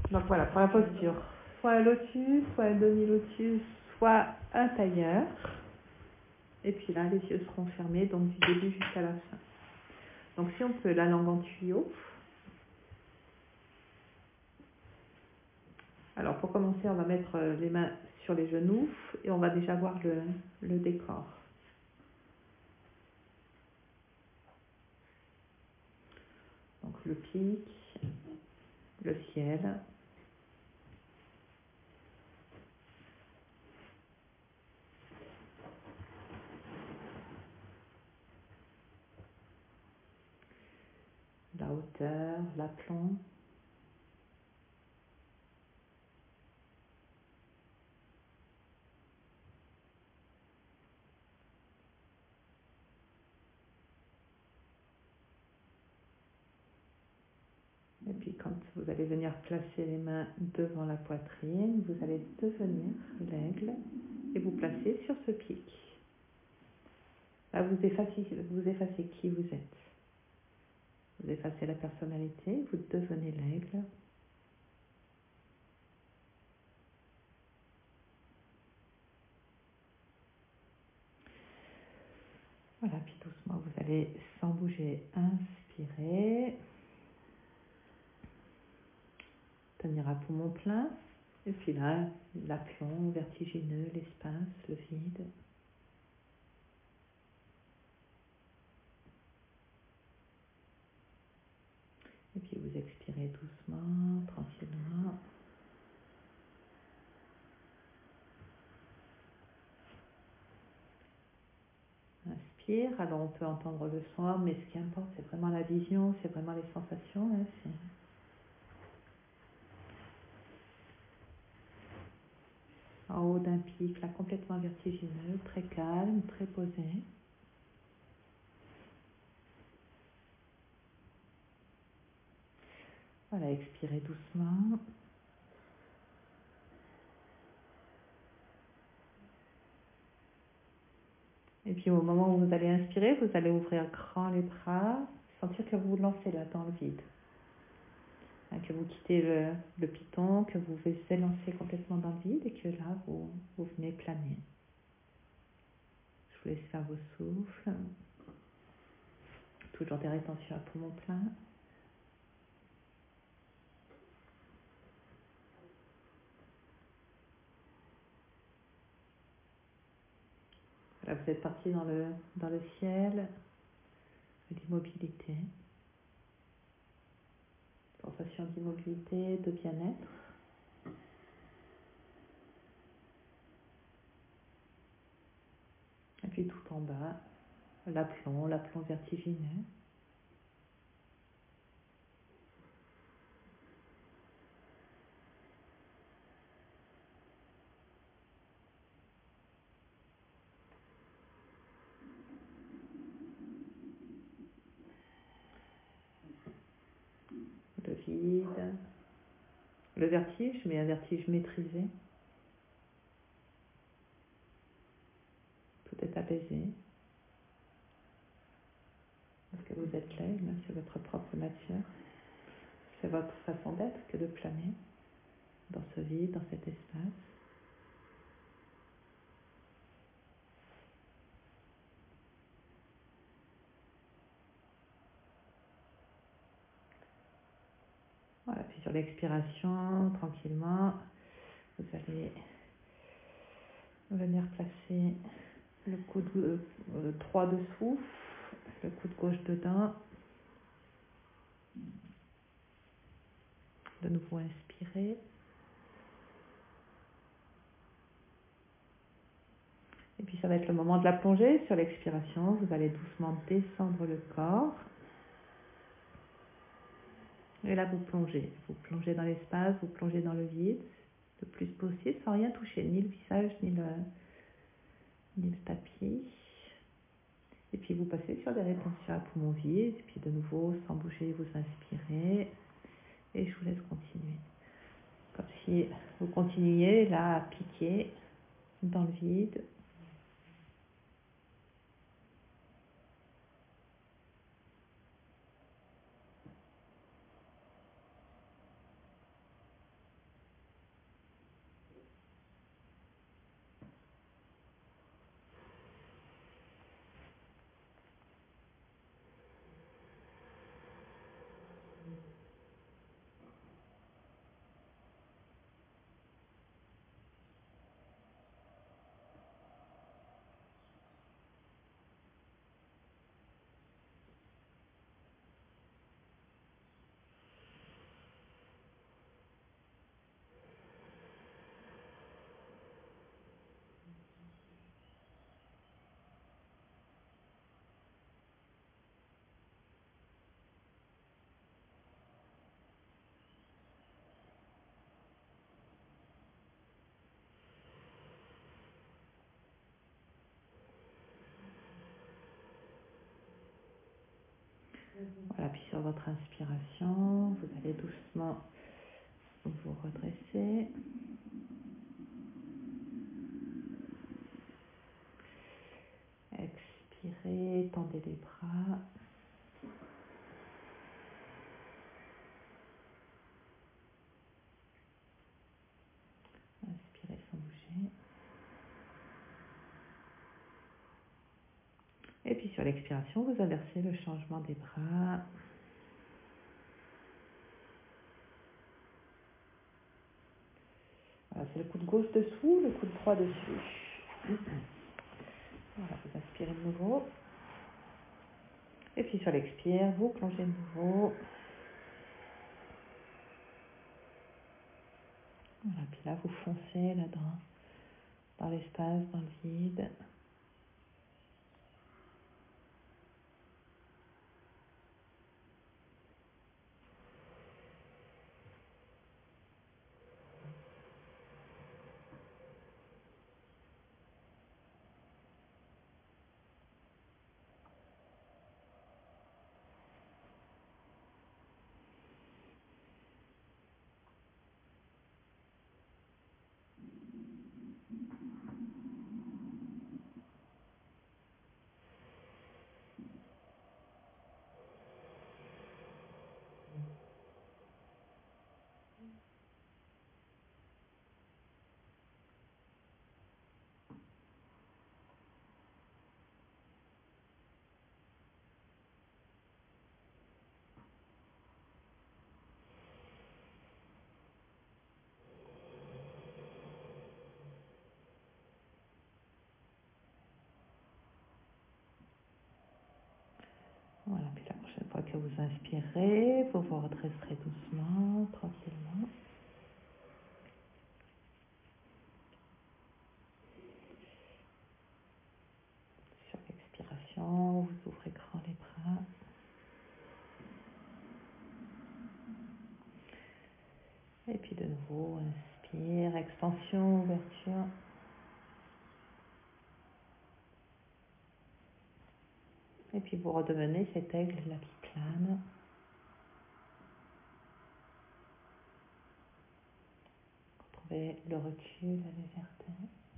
Donc voilà, pour la posture, soit un lotus, soit un demi-lotus, soit un tailleur. Et puis là, les yeux seront fermés, donc du début jusqu'à la fin. Donc si on peut, la langue en tuyau. Alors pour commencer, on va mettre les mains sur les genoux et on va déjà voir le décor. Donc le pic, le ciel. La hauteur, l'aplomb. Et puis quand vous allez venir placer les mains devant la poitrine, vous allez devenir l'aigle et vous placer sur ce pic. Là, vous effacez qui vous êtes. Vous effacez la personnalité, vous devenez l'aigle. Voilà, puis doucement, vous allez sans bouger inspirer. Tenir à poumon plein. Et puis là, l'aplomb vertigineux, l'espace, le vide. Et puis vous expirez doucement, tranquillement. Inspire, alors on peut entendre le son, mais ce qui importe, c'est vraiment la vision, c'est vraiment les sensations. Hein, en haut d'un pic, là, complètement vertigineux, très calme, très posé. Voilà, expirez doucement. Et puis au moment où vous allez inspirer, vous allez ouvrir grand les bras, sentir que vous vous lancez là dans le vide. Que vous quittez le piton, que vous vous élancez complètement dans le vide et que là, vous venez planer. Je vous laisse faire vos souffles. Toujours des rétentions à poumon plein. Là, vous êtes parti dans le ciel, l'immobilité. Sensation d'immobilité, de bien-être. Et puis tout en bas, l'aplomb vertigineux. Le vide, le vertige, mais un vertige maîtrisé. Tout est apaisé. Parce que vous êtes l'aigle, c'est votre propre nature. C'est votre façon d'être que de planer dans ce vide, dans cet espace. Voilà, puis sur l'expiration, tranquillement, vous allez venir placer le coude droit dessous, le coude gauche dedans. De nouveau inspirer. Et puis ça va être le moment de la plongée. Sur l'expiration, vous allez doucement descendre le corps. Et là, vous plongez. Vous plongez dans l'espace, vous plongez dans le vide, le plus possible, sans rien toucher, ni le visage, ni le tapis. Et puis vous passez sur des rétentions à poumons vides. Et puis de nouveau, sans bouger, vous inspirez. Et je vous laisse continuer. Comme si vous continuiez là à piquer dans le vide. Voilà, puis sur votre inspiration, vous allez doucement vous redresser. Expirez, tendez les bras. Inspirez sans bouger. Et puis sur l'expiration, vous inversez le changement des bras. Voilà, c'est le coude gauche dessous, le coude droit dessus. Voilà, vous inspirez de nouveau. Et puis sur l'expire, vous plongez de nouveau. Voilà, puis là, vous foncez là-dedans, dans l'espace, dans le vide. Voilà, puis la prochaine fois que vous inspirez, vous vous redresserez doucement, tranquillement. Sur l'expiration, vous ouvrez grand les bras. Et puis de nouveau, inspire, extension, ouverture. Et puis vous redevenez cet aigle là qui plane. Retrouvez le recul, la légèreté.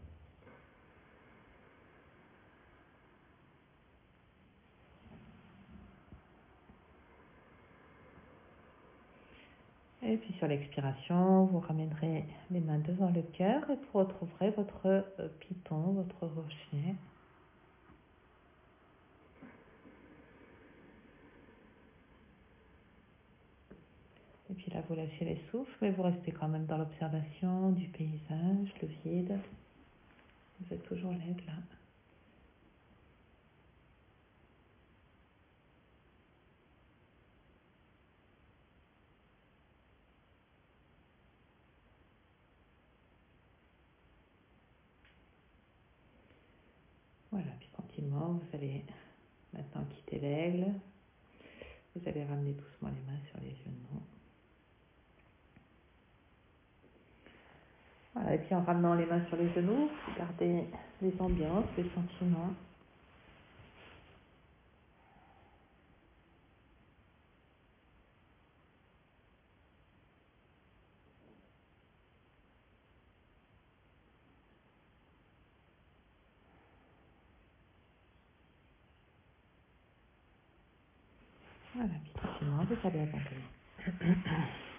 Et puis sur l'expiration, vous ramènerez les mains devant le cœur et vous retrouverez votre python, votre rocher. Et puis là, vous lâchez les souffles, mais vous restez quand même dans l'observation du paysage, le vide. Vous êtes toujours l'aigle là. Voilà, puis tranquillement, vous allez maintenant quitter l'aigle. Vous allez ramener doucement les mains sur les genoux. Voilà, et puis en ramenant les mains sur les genoux, vous gardez les ambiances, les sentiments. Voilà, puis tranquillement, vous allez abandonner.